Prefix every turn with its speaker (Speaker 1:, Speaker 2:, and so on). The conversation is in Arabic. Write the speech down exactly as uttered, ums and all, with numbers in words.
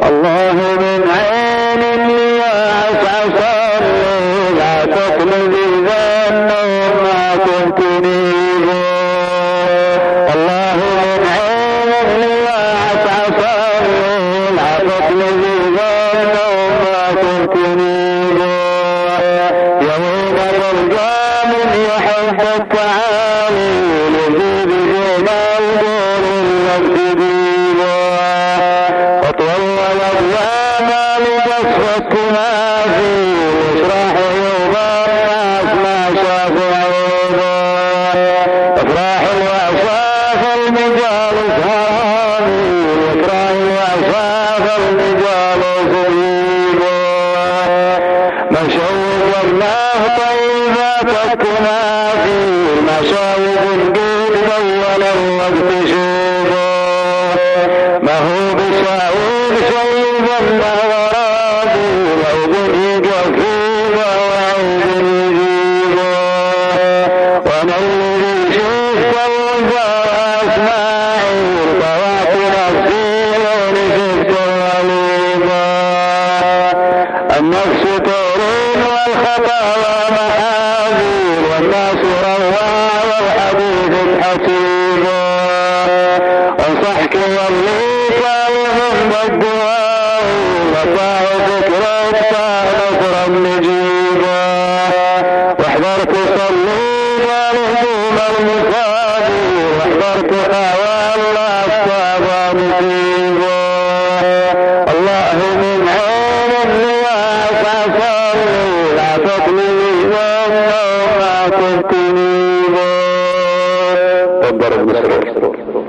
Speaker 1: الله من عين لي عسى لا تطلبي ذنب ما كنت نيبه. الله من عين لي عسى لا تطلبي ذنب ما كنت نيبه. يوم الرجال يحب التعالي يجيب جمال دور المكتبين وطول الزمان لقصفك ما فيه يشرح يوم الناس ما شافوا عيبه. افراح الوعصاف المجال سهراني افراح الوعصاف المجال سهيبه. مشوق الله طيباتك ما فيه مشاوق القلب ولا الوقت شوفه. ما هو بشاوق شيء ظل ورادي وعود يقفيبه وعود يجيبه. وانا اللي شفته وزار اسماعيل طوعت نفسي ولشفت وليبه. النفس طورين والخطايا محاذير والناس رواه والحديث حسيبه. انصحك واللي طالب بالدعاء وطاع فكرك نصرا نجيبه. واحذر تصلي لهدوم المصابي واحذر تحاول اصحاب نصيبه. الله من عين اللي عسى لا تطلبي ذنب ما كنت نيبه.